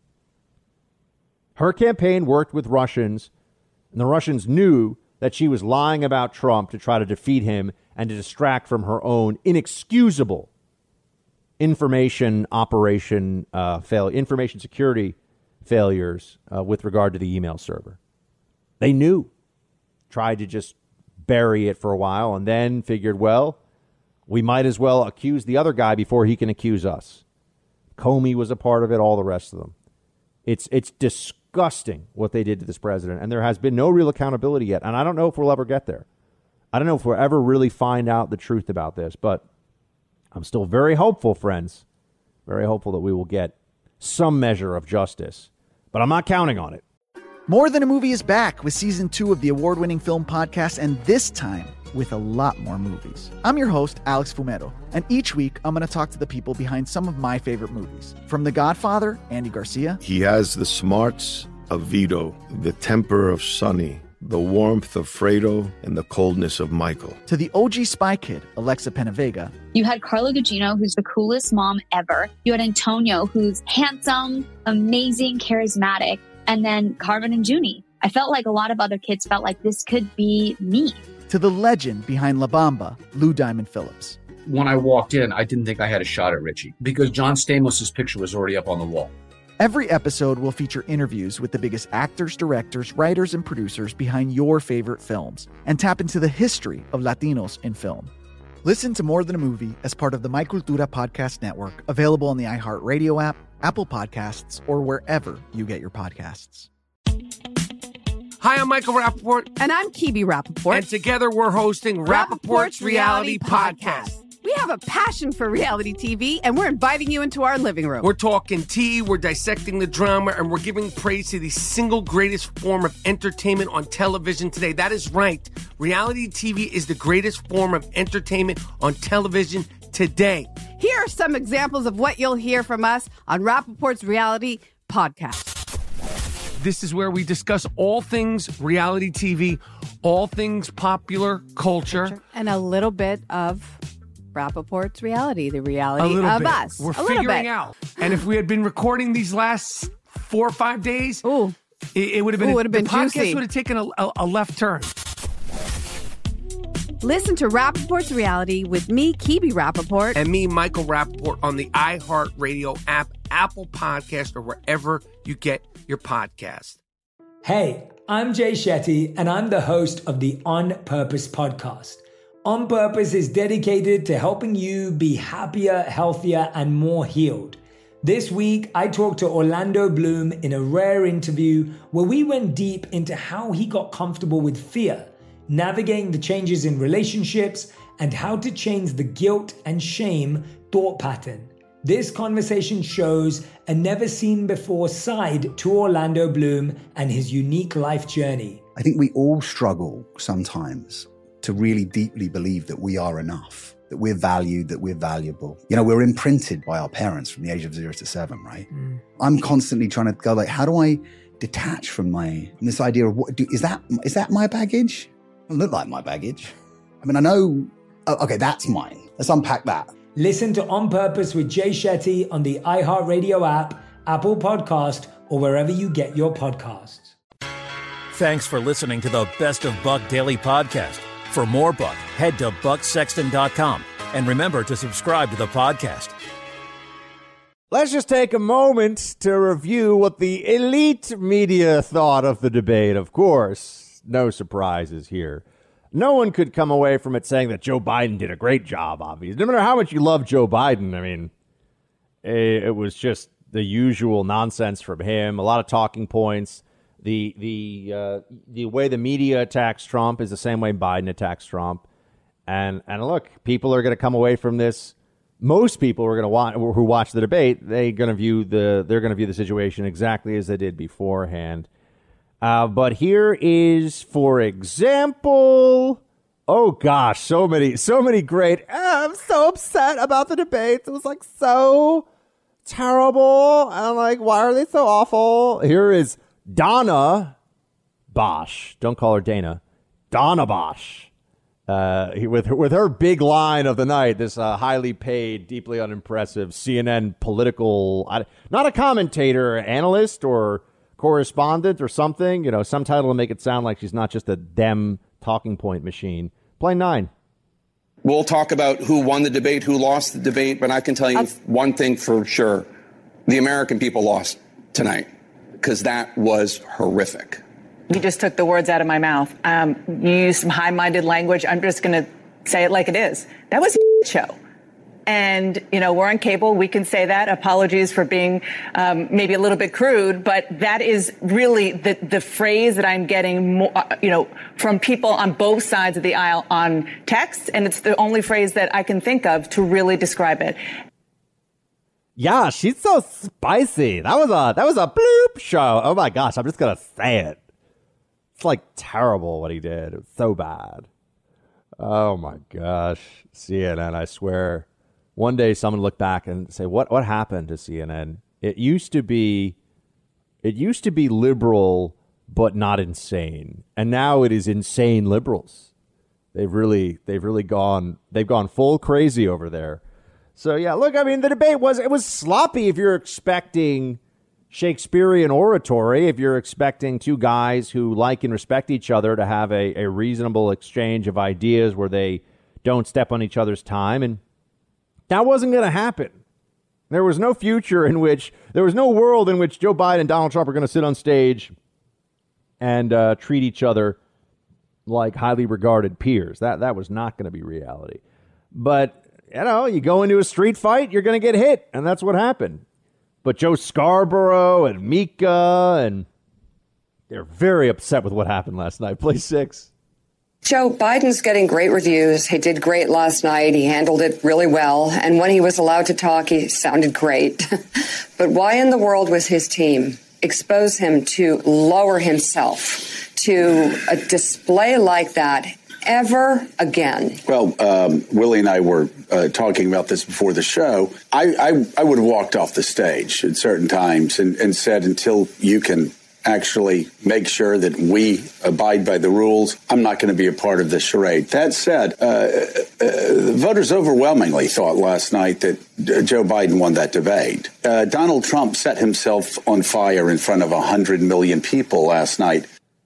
Her campaign worked with Russians, and the Russians knew that she was lying about Trump to try to defeat him and to distract from her own inexcusable information operation uh, fail, information security failures uh, with regard to the email server. They knew, tried to just bury it for a while, and then figured, well, we might as well accuse the other guy before he can accuse us. Comey was a part of it, all the rest of them. It's it's disgusting what they did to this president, and there has been no real accountability yet. And I don't know if we'll ever get there. I don't know if we'll ever really find out the truth about this, but I'm still very hopeful, friends, very hopeful that we will get some measure of justice. But I'm not counting on it. More Than a Movie is back with season two of the award-winning film podcast, and this time with a lot more movies. I'm your host, Alex Fumero, and each week I'm going to talk to the people behind some of my favorite movies. From The Godfather, Andy Garcia. He has the smarts of Vito, the temper of Sonny, the warmth of Fredo, and the coldness of Michael. To the O G Spy Kid, Alexa Penavega. You had Carla Gugino, who's the coolest mom ever. You had Antonio, who's handsome, amazing, charismatic. And then Carmen and Junie. I felt like a lot of other kids felt like this could be me. To the legend behind La Bamba, Lou Diamond Phillips. When I walked in, I didn't think I had a shot at Richie because John Stamos' picture was already up on the wall. Every episode will feature interviews with the biggest actors, directors, writers, and producers behind your favorite films and tap into the history of Latinos in film. Listen to More Than a Movie as part of the My Cultura Podcast Network, available on the iHeartRadio app, Apple Podcasts, or wherever you get your podcasts. Hi, I'm Michael Rappaport. And I'm Kibi Rappaport. And together we're hosting Rappaport's, Rappaport's Reality, Reality Podcast. Podcast. We have a passion for reality T V, and we're inviting you into our living room. We're talking tea, we're dissecting the drama, and we're giving praise to the single greatest form of entertainment on television today. That is right. reality T V is the greatest form of entertainment on television today. Here are some examples of what you'll hear from us on Rappaport's Reality Podcast. This is where we discuss all things reality T V, all things popular culture. And a little bit of Rappaport's reality, the reality a little of bit. us. We're a figuring out. And if we had been recording these last four or five days, Ooh. it, it would have been, Ooh, would have been the podcast juicy. would have taken a, a, a left turn. Listen to Rappaport's Reality with me, Kibi Rappaport. And me, Michael Rappaport, on the iHeartRadio app, Apple Podcast, or wherever you get your podcast. Hey, I'm Jay Shetty, and I'm the host of the On Purpose podcast. On Purpose is dedicated to helping you be happier, healthier, and more healed. This week, I talked to Orlando Bloom in a rare interview where we went deep into how he got comfortable with fear, navigating the changes in relationships, and how to change the guilt and shame thought pattern. This conversation shows a never-seen-before side to Orlando Bloom and his unique life journey. I think we all struggle sometimes to really deeply believe that we are enough, that we're valued, that we're valuable. You know, we're imprinted by our parents from the age of zero to seven, right? Mm. I'm constantly trying to go like, how do I detach from my, from this idea of what, do, is that, is that my baggage? It doesn't look like my baggage. I mean, I know, oh, okay, that's mine. Let's unpack that. Listen to On Purpose with Jay Shetty on the iHeartRadio app, Apple Podcast, or wherever you get your podcasts. Thanks for listening to the Best of Buck Daily Podcast. For more Buck, head to buck sexton dot com. And remember to subscribe to the podcast. Let's just take a moment to review what the elite media thought of the debate. Of course, no surprises here. No one could come away from it saying that Joe Biden did a great job, obviously. No matter how much you love Joe Biden, I mean, it was just the usual nonsense from him. A lot of talking points. The the uh, the way the media attacks Trump is the same way Biden attacks Trump. And and look, people are going to come away from this. Most people are going to watch who watch the debate. They're going to view the they're going to view the situation exactly as they did beforehand. Uh, but here is, for example, oh gosh, so many, so many great. Oh, I'm so upset about the debates. It was like so terrible. And I'm like, why are they so awful? Here is Donna Bosch. Don't call her Dana. Donna Bosch. Uh, with her, with her big line of the night, this uh, highly paid, deeply unimpressive C N N political, not a commentator, analyst or correspondent or something, you know, some title to make it sound like she's not just a Dem talking point machine. Play nine. We'll talk about who won the debate, who lost the debate, but I can tell you That's- one thing for sure. The American people lost tonight because that was horrific. You just took the words out of my mouth. Um, you used some high-minded language. I'm just going to say it like it is. That was a show. And, you know, we're on cable. We can say that. Apologies for being um, maybe a little bit crude, but that is really the, the phrase that I'm getting, more, uh, you know, from people on both sides of the aisle on text. And it's the only phrase that I can think of to really describe it. Yeah, she's so spicy. That was a that was a bloop show. Oh, my gosh. I'm just going to say it. It's like terrible what he did. It was so bad. Oh, my gosh. C N N, I swear. One day someone look back and say, what what happened to C N N? It used to be it used to be liberal, but not insane. And now it is insane liberals. They've really they've really gone they've gone full crazy over there. So yeah, look, I mean, the debate was it was sloppy if you're expecting Shakespearean oratory, if you're expecting two guys who like and respect each other to have a, a reasonable exchange of ideas where they don't step on each other's time. And that wasn't going to happen. There was no future in which, there was no world in which Joe Biden and Donald Trump are going to sit on stage and uh, treat each other like highly regarded peers. That that was not going to be reality. But, you know, you go into a street fight, you're going to get hit. And that's what happened. But Joe Scarborough and Mika, and they're very upset with what happened last night. Play six. Joe Biden's getting great reviews. He did great last night. He handled it really well. And when he was allowed to talk, he sounded great. But why in the world was his team expose him to lower himself to a display like that ever again. Well, um, Willie and I were uh, talking about this before the show. I, I, I would have walked off the stage at certain times and, and said, until you can actually make sure that we abide by the rules, I'm not going to be a part of this charade. That said, uh, uh, voters overwhelmingly thought last night that uh, Joe Biden won that debate. Uh, Donald Trump set himself on fire in front of one hundred million people last night.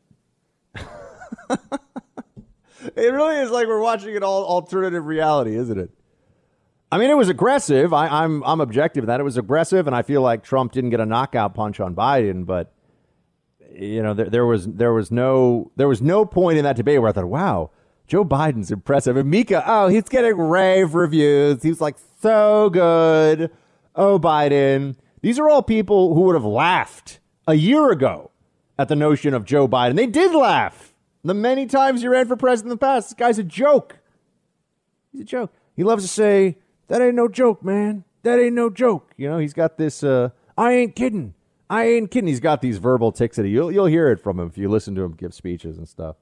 It really is like we're watching an all alternative reality, isn't it? I mean, it was aggressive. I, I'm I'm objective in that it was aggressive, and I feel like Trump didn't get a knockout punch on Biden. But you know, there, there was there was no there was no point in that debate where I thought, wow, Joe Biden's impressive. And Mika, oh, he's getting rave reviews. He's like so good. Oh, Biden. These are all people who would have laughed a year ago at the notion of Joe Biden. They did laugh. The many times he ran for president in the past, this guy's a joke. He's a joke. He loves to say, that ain't no joke, man. That ain't no joke. You know, he's got this, uh, I ain't kidding. I ain't kidding. He's got these verbal tics that he, you'll, you'll hear it from him if you listen to him give speeches and stuff.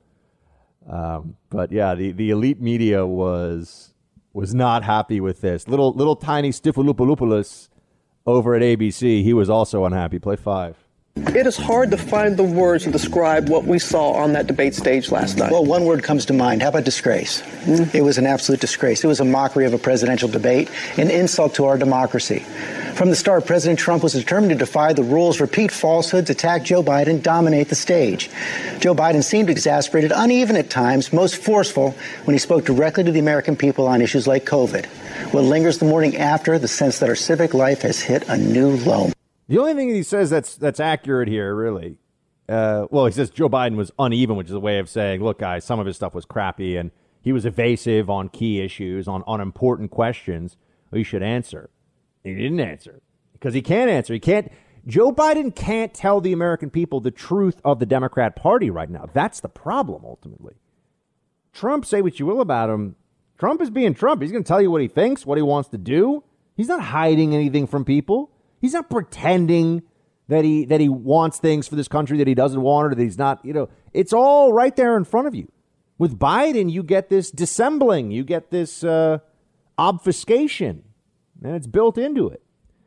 Um, but yeah, the, the elite media was was not happy with this. Little little tiny Stifalupalupoulos over at A B C, he was also unhappy. Play five. It is hard to find the words to describe what we saw on that debate stage last night. Well, one word comes to mind. How about disgrace? Mm-hmm. It was an absolute disgrace. It was a mockery of a presidential debate, an insult to our democracy. From the start, President Trump was determined to defy the rules, repeat falsehoods, attack Joe Biden, dominate the stage. Joe Biden seemed exasperated, uneven at times, most forceful when he spoke directly to the American people on issues like COVID. What lingers the morning after, the sense that our civic life has hit a new low. The only thing he says that's that's accurate here, really, uh, well, he says Joe Biden was uneven, which is a way of saying, look, guys, some of his stuff was crappy, and he was evasive on key issues, on, on important questions he should answer. He didn't answer because he can't answer. He can't. Joe Biden can't tell the American people the truth of the Democrat Party right now. That's the problem, ultimately. Trump, say what you will about him. Trump is being Trump. He's going to tell you what he thinks, what he wants to do. He's not hiding anything from people. He's not pretending that he that he wants things for this country that he doesn't want or that he's not, you know, it's all right there in front of you. With Biden, you get this dissembling, you get this uh, obfuscation, and it's built into it.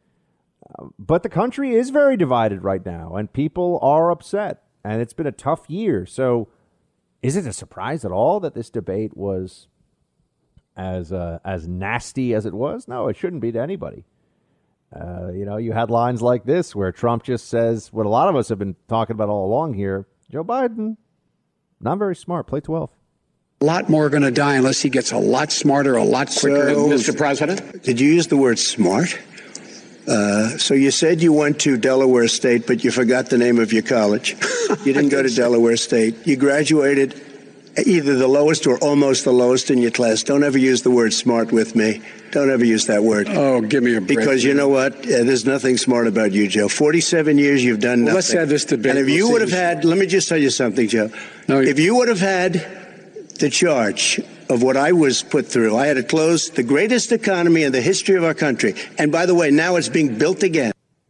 Uh, but the country is very divided right now, and people are upset, and it's been a tough year. So is it a surprise at all that this debate was as uh, as nasty as it was? No, it shouldn't be to anybody. Uh, you know, you had lines like this where Trump just says what a lot of us have been talking about all along here. Joe Biden, not very smart. Play twelve. A lot more are going to die unless he gets a lot smarter, a lot quicker. So, Mister President? Did you use the word smart? Uh, so you said you went to Delaware State, but you forgot the name of your college. You didn't go to Delaware State. You graduated either the lowest or almost the lowest in your class. Don't ever use the word smart with me. Don't ever use that word. Oh, give me a break. Because you know what? Uh, there's nothing smart about you, Joe. forty-seven years you've done well, nothing. Let's have this debate. And if we'll you would have this. had, let me just tell you something, Joe. No, if you would have had the charge of what I was put through, I had to close the greatest economy in the history of our country. And by the way, now it's being built again.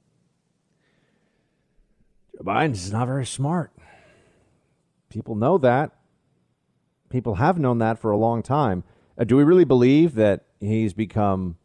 Joe Biden's not very smart. People know that. People have known that for a long time. Uh, do we really believe that he's become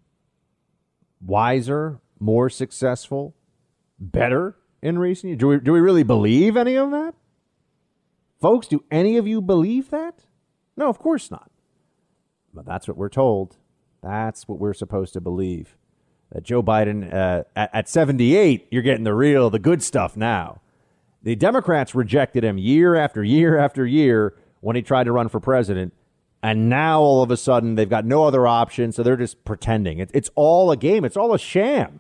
wiser, more successful, better in recent years? Do we, do we really believe any of that? Folks, do any of you believe that? No, of course not. But that's what we're told. That's what we're supposed to believe. That Joe Biden, uh, at, at seventy-eight, you're getting the real, the good stuff now. The Democrats rejected him year after year after year when he tried to run for president. And now all of a sudden they've got no other option. So they're just pretending. It, it's all a game. It's all a sham.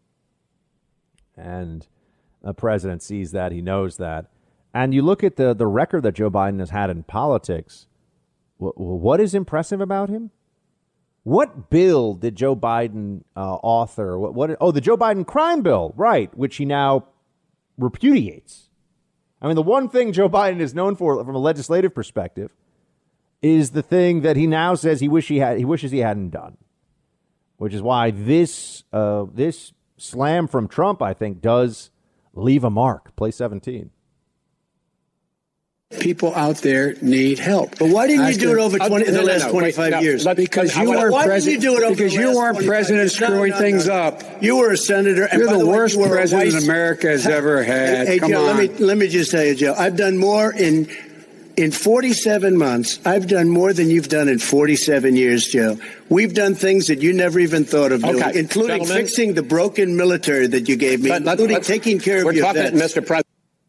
And the president sees that. He knows that. And you look at the, the record that Joe Biden has had in politics. W- what is impressive about him? What bill did Joe Biden uh, author? What, what? Oh, the Joe Biden crime bill. Right. Which he now repudiates. I mean, the one thing Joe Biden is known for from a legislative perspective is the thing that he now says he wish he had. He wishes he hadn't done, which is why this uh, this slam from Trump, I think, does leave a mark. Play seventeen. People out there need help. But why ddidn't you do it over Uh, twenty, no, the no, last no, twenty-five wait, no, years? let- Because I you wanna- weren't why president. didn't you do it over because the you last weren't twenty-five president years? screwing No, no, things no. up. You were a senator. And You're by the way, worst you were a president vice- America has ever had. Hey, Come Joe, on. let me let me just tell you, Joe. I've done more in in forty-seven months. I've done more than you've done in forty-seven years, Joe. We've done things that you never even thought of doing, Okay, including gentlemen. fixing the broken military that you gave me, Let- let- including let's- taking care we're of your talking, vets. Mister President.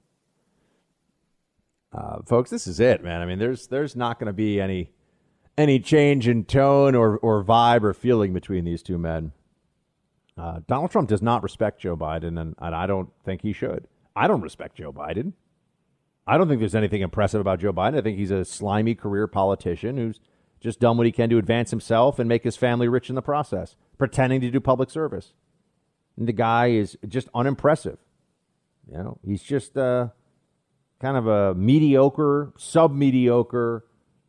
Uh, folks, this is it, man. I mean, there's there's not going to be any any change in tone or, or vibe or feeling between these two men. Uh, Donald Trump does not respect Joe Biden, and, and I don't think he should. I don't respect Joe Biden. I don't think there's anything impressive about Joe Biden. I think he's a slimy career politician who's just done what he can to advance himself and make his family rich in the process, pretending to do public service. And the guy is just unimpressive. You know, he's just uh, kind of a mediocre, sub-mediocre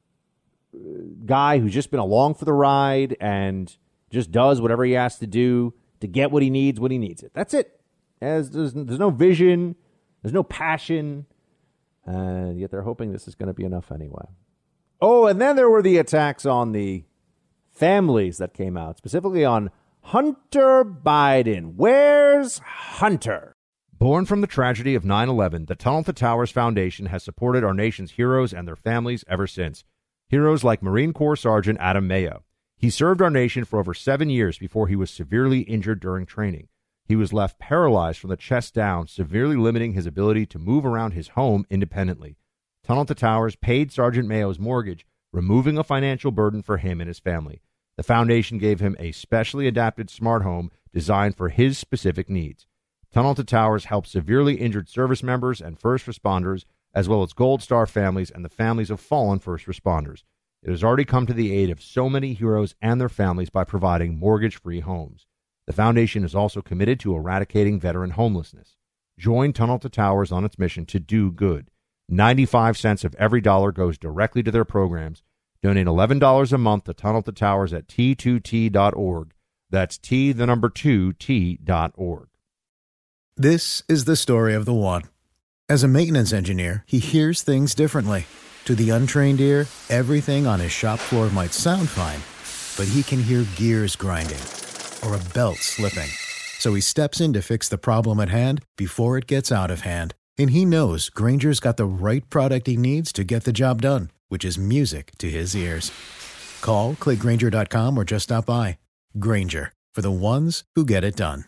guy who's just been along for the ride and just does whatever he has to do to get what he needs when he needs it. That's it. As there's, there's no vision, there's no passion, and yet they're hoping this is going to be enough anyway. Oh, and then there were the attacks on the families that came out, specifically on Hunter Biden. Where's Hunter? Born from the tragedy of nine eleven, the Tunnel to Towers Foundation has supported our nation's heroes and their families ever since. Heroes like Marine Corps Sergeant Adam Mayo. He served our nation for over seven years before he was severely injured during training. He was left paralyzed from the chest down, severely limiting his ability to move around his home independently. Tunnel to Towers paid Sergeant Mayo's mortgage, removing a financial burden for him and his family. The foundation gave him a specially adapted smart home designed for his specific needs. Tunnel to Towers helps severely injured service members and first responders, as well as Gold Star families and the families of fallen first responders. It has already come to the aid of so many heroes and their families by providing mortgage-free homes. The foundation is also committed to eradicating veteran homelessness. Join Tunnel to Towers on its mission to do good. ninety-five cents of every dollar goes directly to their programs. Donate eleven dollars a month to Tunnel to Towers at T two T dot org. That's T, the number two, T dot org. This is the story of the one. As a maintenance engineer, he hears things differently. To the untrained ear, everything on his shop floor might sound fine, but he can hear gears grinding or a belt slipping. So he steps in to fix the problem at hand before it gets out of hand. And he knows Grainger's got the right product he needs to get the job done, which is music to his ears. Call, click Grainger dot com, or just stop by. Grainger, for the ones who get it done.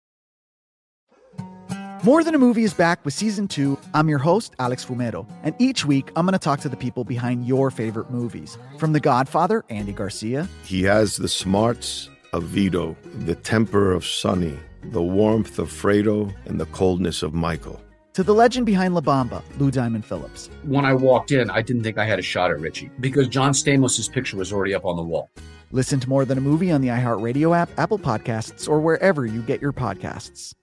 More Than a Movie is back with season two. I'm your host, Alex Fumero, and each week I'm going to talk to the people behind your favorite movies. From The Godfather, Andy Garcia. He has the smarts of Vito, the temper of Sonny, the warmth of Fredo, and the coldness of Michael. To the legend behind La Bamba, Lou Diamond Phillips. When I walked in, I didn't think I had a shot at Richie because John Stamos' picture was already up on the wall. Listen to More Than a Movie on the iHeartRadio app, Apple Podcasts, or wherever you get your podcasts.